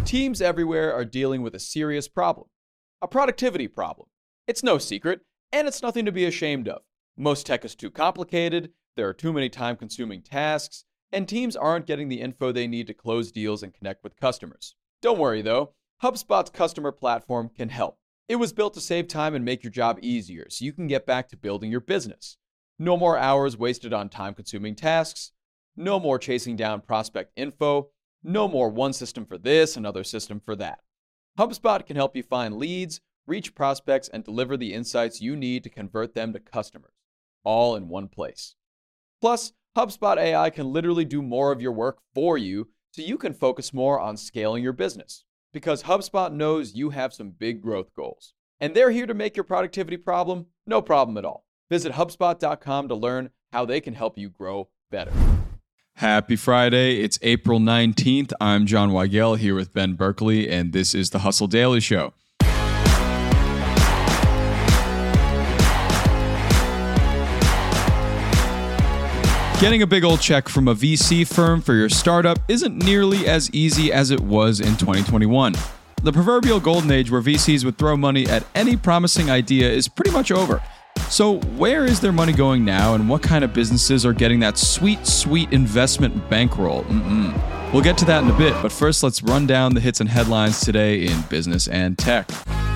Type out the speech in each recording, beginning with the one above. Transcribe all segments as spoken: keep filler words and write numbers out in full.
Teams everywhere are dealing with a serious problem, a productivity problem. It's no secret, and it's nothing to be ashamed of. Most tech is too complicated, there are too many time-consuming tasks, and teams aren't getting the info they need to close deals and connect with customers. Don't worry though, HubSpot's customer platform can help. It was built to save time and make your job easier so you can get back to building your business. No more hours wasted on time-consuming tasks, no more chasing down prospect info, no more one system for this, another system for that. HubSpot can help you find leads, reach prospects, and deliver the insights you need to convert them to customers, all in one place. Plus, HubSpot A I can literally do more of your work for you so you can focus more on scaling your business. Because HubSpot knows you have some big growth goals. And they're here to make your productivity problem no problem at all. Visit HubSpot dot com to learn how they can help you grow better. Happy Friday. It's April nineteenth. I'm John Weigel here with Ben Berkeley, and this is the Hustle Daily Show. Getting a big old check from a V C firm for your startup isn't nearly as easy as it was in twenty twenty-one. The proverbial golden age where V Cs would throw money at any promising idea is pretty much over. So where is their money going now, and what kind of businesses are getting that sweet, sweet investment bankroll? Mm-mm. We'll get to that in a bit, but first let's run down the hits and headlines today in business and tech.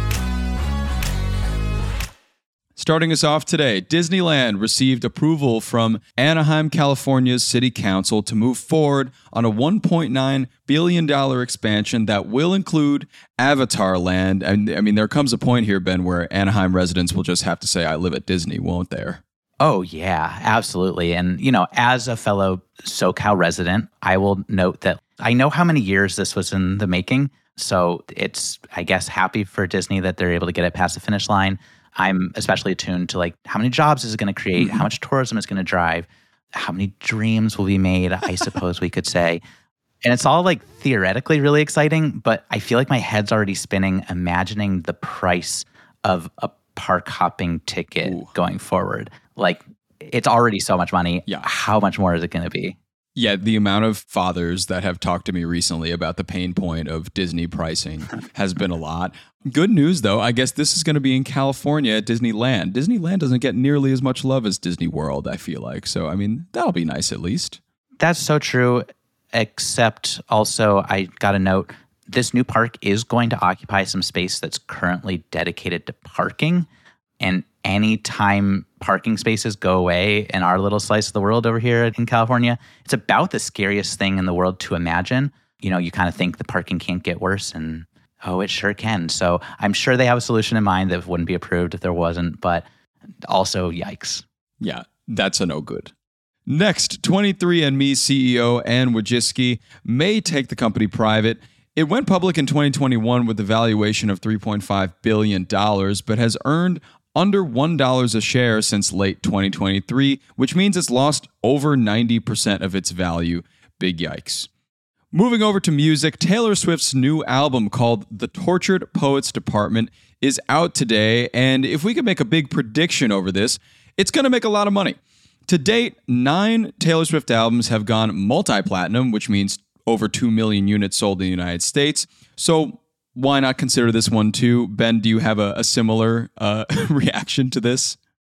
Starting us off today, Disneyland received approval from Anaheim, California's City Council to move forward on a one point nine billion dollars expansion that will include Avatar Land. And I mean, there comes a point here, Ben, where Anaheim residents will just have to say, I live at Disney, won't there? Oh, yeah, absolutely. And, you know, as a fellow SoCal resident, I will note that I know how many years this was in the making. So it's, I guess, happy for Disney that they're able to get it past the finish line. I'm especially attuned to like how many jobs is it going to create, how much tourism is going to drive, how many dreams will be made, I suppose we could say. And it's all like theoretically really exciting, but I feel like my head's already spinning imagining the price of a park hopping ticket Ooh. going forward. Like it's already so much money. Yeah. How much more is it going to be? Yeah, the amount of fathers that have talked to me recently about the pain point of Disney pricing has been a lot. Good news, though, I guess this is going to be in California at Disneyland. Disneyland doesn't get nearly as much love as Disney World, I feel like. So, I mean, that'll be nice at least. That's so true, except also I got a note, this new park is going to occupy some space that's currently dedicated to parking. And anytime parking spaces go away in our little slice of the world over here in California, it's about the scariest thing in the world to imagine. You know, you kind of think the parking can't get worse, and oh, it sure can. So I'm sure they have a solution in mind that wouldn't be approved if there wasn't, but also yikes. Yeah, that's a no good. Next, twenty-three and me C E O Anne Wojcicki may take the company private. It went public in twenty twenty-one with a valuation of three point five billion dollars, but has earned under one dollar a share since late twenty twenty-three, which means it's lost over ninety percent of its value. Big yikes. Moving over to music, Taylor Swift's new album called The Tortured Poets Department is out today, and if we could make a big prediction over this, it's going to make a lot of money. To date, nine Taylor Swift albums have gone multi-platinum, which means over two million units sold in the United States. So why not consider this one too? Ben, do you have a, a similar uh, reaction to this?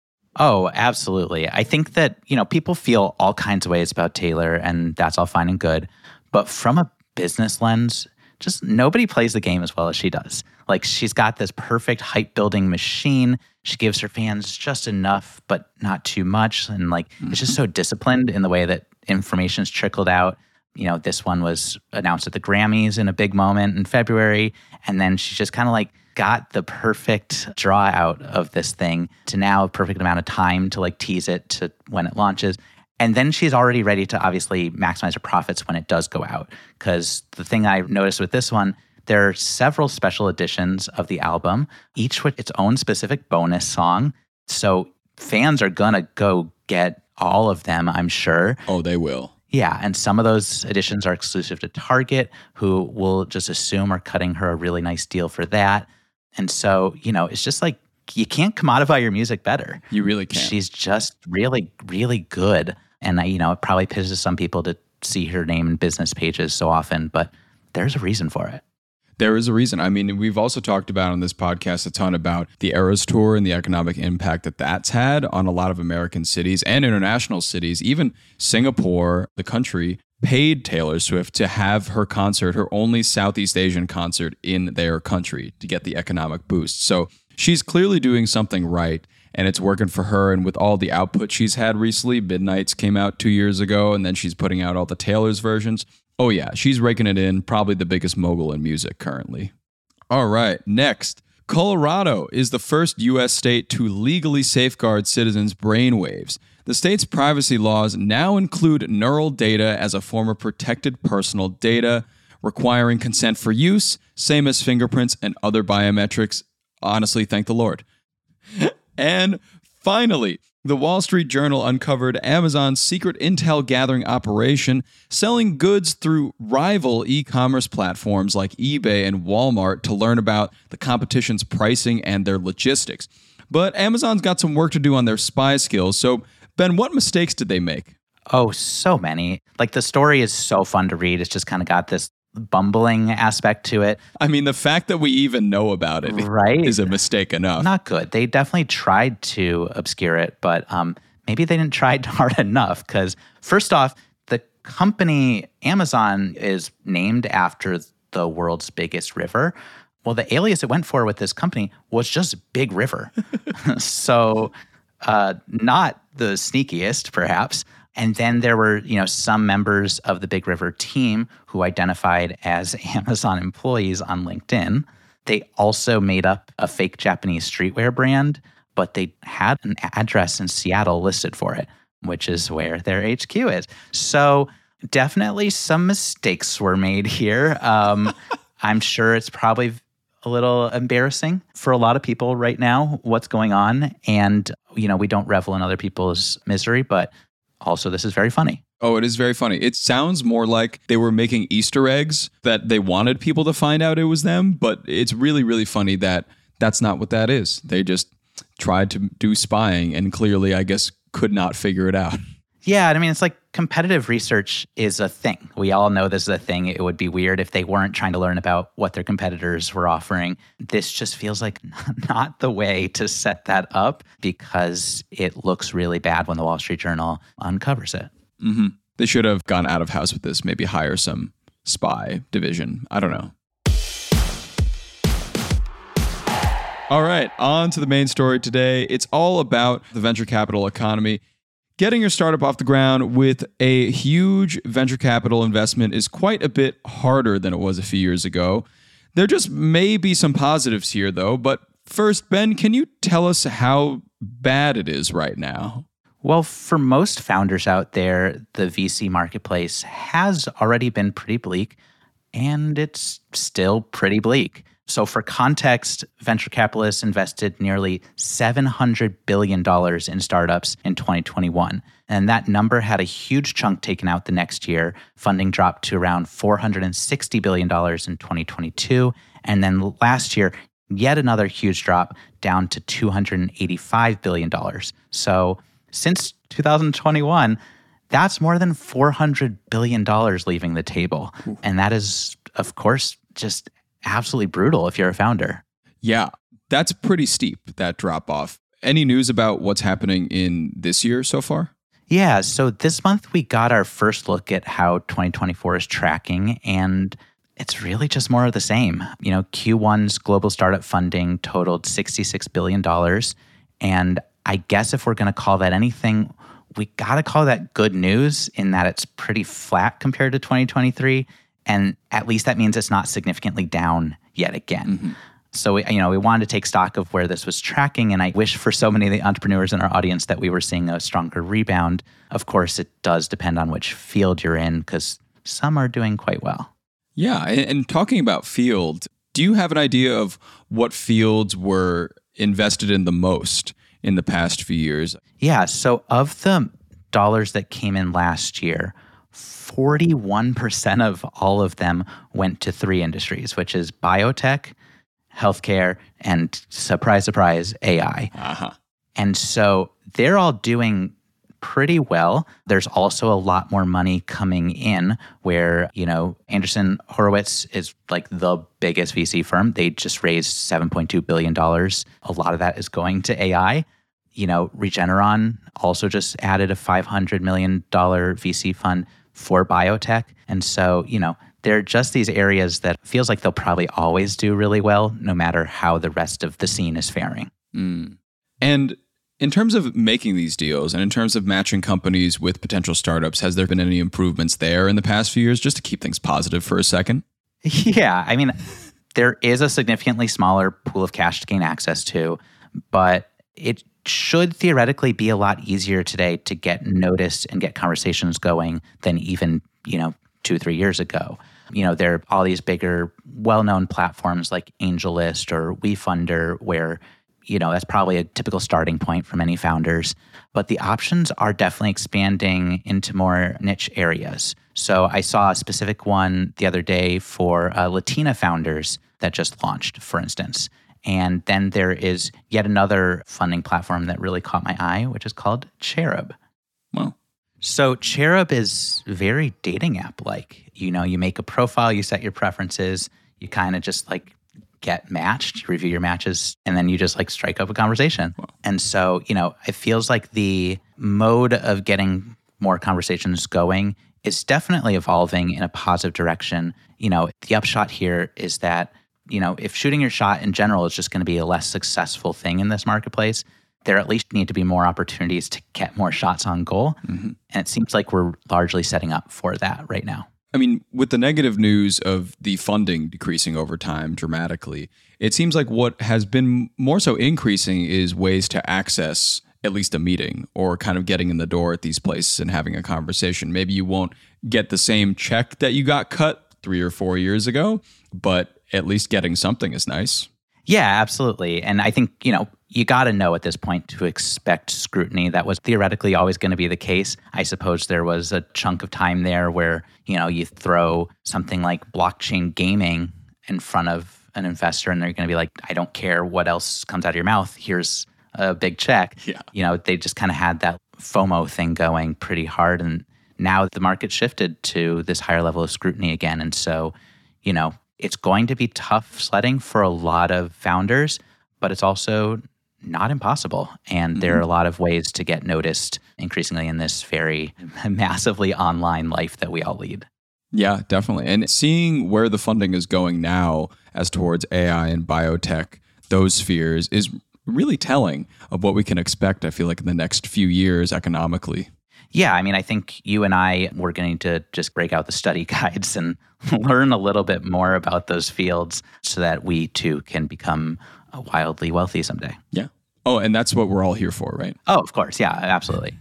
Oh, absolutely. I think that, you know, people feel all kinds of ways about Taylor, and that's all fine and good. But from a business lens, just nobody plays the game as well as she does. Like, she's got this perfect hype-building machine. She gives her fans just enough, but not too much. And, like, mm-hmm. it's just so disciplined in the way that information's trickled out. You know, this one was announced at the Grammys in a big moment in February. And then she just kind of like got the perfect draw out of this thing to now a perfect amount of time to like tease it to when it launches. And then she's already ready to obviously maximize her profits when it does go out. Because the thing I noticed with this one, there are several special editions of the album, each with its own specific bonus song. So fans are going to go get all of them, I'm sure. Oh, they will. Yeah, and some of those editions are exclusive to Target, who will just assume are cutting her a really nice deal for that. And so, you know, it's just like, you can't commodify your music better. You really can't. She's just really, really good. And, you know, it probably pisses some people to see her name in business pages so often, but there's a reason for it. There is a reason. I mean, we've also talked about on this podcast a ton about the Eras Tour and the economic impact that that's had on a lot of American cities and international cities. Even Singapore, the country, paid Taylor Swift to have her concert, her only Southeast Asian concert in their country, to get the economic boost. So she's clearly doing something right, and it's working for her. And with all the output she's had recently, Midnights came out two years ago, and then she's putting out all the Taylor's versions. Oh yeah, she's raking it in, probably the biggest mogul in music currently. All right, next. Colorado is the first U S state to legally safeguard citizens' brainwaves. The state's privacy laws now include neural data as a form of protected personal data, requiring consent for use, same as fingerprints and other biometrics. Honestly, thank the Lord. And finally, the Wall Street Journal uncovered Amazon's secret intel gathering operation, selling goods through rival e-commerce platforms like eBay and Walmart to learn about the competition's pricing and their logistics. But Amazon's got some work to do on their spy skills. So, Ben, what mistakes did they make? Oh, so many. Like, the story is so fun to read. It's just kind of got this bumbling aspect to it. I mean, the fact that we even know about it right? is a mistake enough. Not good. They definitely tried to obscure it, but um, maybe they didn't try hard enough because, first off, the company Amazon is named after the world's biggest river. Well, the alias it went for with this company was just Big River. so uh, not the sneakiest, perhaps. And then there were, you know, some members of the Big River team who identified as Amazon employees on LinkedIn. They also made up a fake Japanese streetwear brand, but they had an address in Seattle listed for it, which is where their H Q is. So definitely some mistakes were made here. Um, I'm sure it's probably a little embarrassing for a lot of people right now, what's going on. And, you know, we don't revel in other people's misery, but also, this is very funny. Oh, it is very funny. It sounds more like they were making Easter eggs that they wanted people to find out it was them, but it's really, really funny that that's not what that is. They just tried to do spying and clearly, I guess, could not figure it out. Yeah, I mean, it's like competitive research is a thing. We all know this is a thing. It would be weird if they weren't trying to learn about what their competitors were offering. This just feels like not the way to set that up because it looks really bad when the Wall Street Journal uncovers it. Mm-hmm. They should have gone out of house with this, maybe hire some spy division. I don't know. All right, on to the main story today. It's all about the venture capital economy. Getting your startup off the ground with a huge venture capital investment is quite a bit harder than it was a few years ago. There just may be some positives here, though. But first, Ben, can you tell us how bad it is right now? Well, for most founders out there, the V C marketplace has already been pretty bleak, and it's still pretty bleak. So for context, venture capitalists invested nearly seven hundred billion dollars in startups in twenty twenty-one. And that number had a huge chunk taken out the next year. Funding dropped to around four hundred sixty billion dollars in twenty twenty-two. And then last year, yet another huge drop down to two hundred eighty-five billion dollars. So since two thousand twenty-one, that's more than four hundred billion dollars leaving the table. Ooh. And that is, of course, just absolutely brutal if you're a founder. Yeah, that's pretty steep, that drop off. Any news about what's happening in this year so far? Yeah, so this month we got our first look at how twenty twenty-four is tracking, and it's really just more of the same. You know, Q one's global startup funding totaled sixty-six billion dollars, and I guess if we're going to call that anything, we got to call that good news in that it's pretty flat compared to twenty twenty-three. And at least that means it's not significantly down yet again. Mm-hmm. So, we, you know, we wanted to take stock of where this was tracking. And I wish for so many of the entrepreneurs in our audience that we were seeing a stronger rebound. Of course, it does depend on which field you're in because some are doing quite well. Yeah. And, and talking about field, do you have an idea of what fields were invested in the most in the past few years? Yeah. So of the dollars that came in last year, forty-one percent of all of them went to three industries, which is biotech, healthcare, and surprise, surprise, A I. Uh-huh. And so they're all doing pretty well. There's also a lot more money coming in where, you know, Andreessen Horowitz is like the biggest V C firm. They just raised seven point two billion dollars. A lot of that is going to A I. You know, Regeneron also just added a five hundred million dollars V C fund for biotech. And so, you know, they're just these areas that feels like they'll probably always do really well, no matter how the rest of the scene is faring. Mm. And in terms of making these deals and in terms of matching companies with potential startups, has there been any improvements there in the past few years, just to keep things positive for a second? Yeah, I mean, there is a significantly smaller pool of cash to gain access to, but it should theoretically be a lot easier today to get noticed and get conversations going than even, you know, two, three years ago. You know, there are all these bigger, well-known platforms like AngelList or WeFunder where, you know, that's probably a typical starting point for many founders. But the options are definitely expanding into more niche areas. So I saw a specific one the other day for uh, Latina founders that just launched, for instance. And then there is yet another funding platform that really caught my eye, which is called Cherub. Wow. So Cherub is very dating app-like. You know, you make a profile, you set your preferences, you kind of just like get matched, you review your matches, and then you just like strike up a conversation. Wow. And so, you know, it feels like the mode of getting more conversations going is definitely evolving in a positive direction. You know, the upshot here is that, you know, if shooting your shot in general is just going to be a less successful thing in this marketplace, there at least need to be more opportunities to get more shots on goal. Mm-hmm. And it seems like we're largely setting up for that right now. I mean, with the negative news of the funding decreasing over time dramatically, it seems like what has been more so increasing is ways to access at least a meeting or kind of getting in the door at these places and having a conversation. Maybe you won't get the same check that you got cut three or four years ago, but at least getting something is nice. Yeah, absolutely. And I think, you know, you got to know at this point to expect scrutiny. That was theoretically always going to be the case. I suppose there was a chunk of time there where, you know, you throw something like blockchain gaming in front of an investor and they're going to be like, I don't care what else comes out of your mouth. Here's a big check. Yeah. You know, they just kind of had that FOMO thing going pretty hard. And now the market shifted to this higher level of scrutiny again. And so, you know, it's going to be tough sledding for a lot of founders, but it's also not impossible. And mm-hmm. there are a lot of ways to get noticed increasingly in this very massively online life that we all lead. Yeah, definitely. And seeing where the funding is going now as towards A I and biotech, those spheres, is really telling of what we can expect, I feel like, in the next few years economically. Yeah, I mean, I think you and I, we're going to just break out the study guides and learn a little bit more about those fields so that we too can become wildly wealthy someday. Yeah. Oh, and that's what we're all here for, right? Oh, of course. Yeah, absolutely.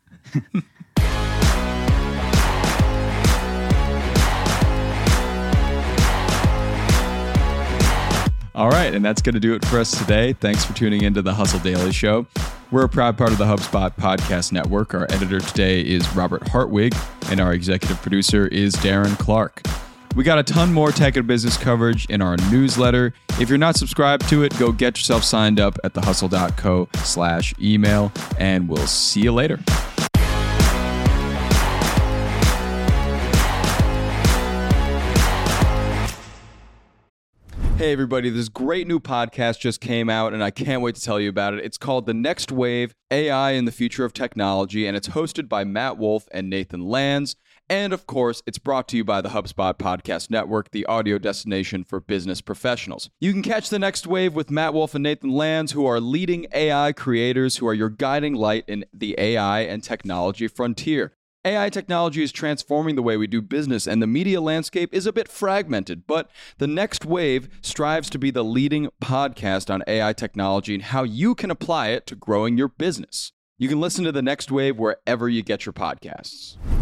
All right, and that's going to do it for us today. Thanks for tuning into the Hustle Daily Show. We're a proud part of the HubSpot Podcast Network. Our editor today is Robert Hartwig, and our executive producer is Darren Clark. We got a ton more tech and business coverage in our newsletter. If you're not subscribed to it, go get yourself signed up at thehustle.co slash email, and we'll see you later. Hey everybody, this great new podcast just came out and I can't wait to tell you about it. It's called The Next Wave, A I in the Future of Technology, and it's hosted by Matt Wolf and Nathan Lands. And of course, it's brought to you by the HubSpot Podcast Network, the audio destination for business professionals. You can catch The Next Wave with Matt Wolf and Nathan Lands, who are leading A I creators who are your guiding light in the A I and technology frontier. A I technology is transforming the way we do business, and the media landscape is a bit fragmented, but The Next Wave strives to be the leading podcast on A I technology and how you can apply it to growing your business. You can listen to The Next Wave wherever you get your podcasts.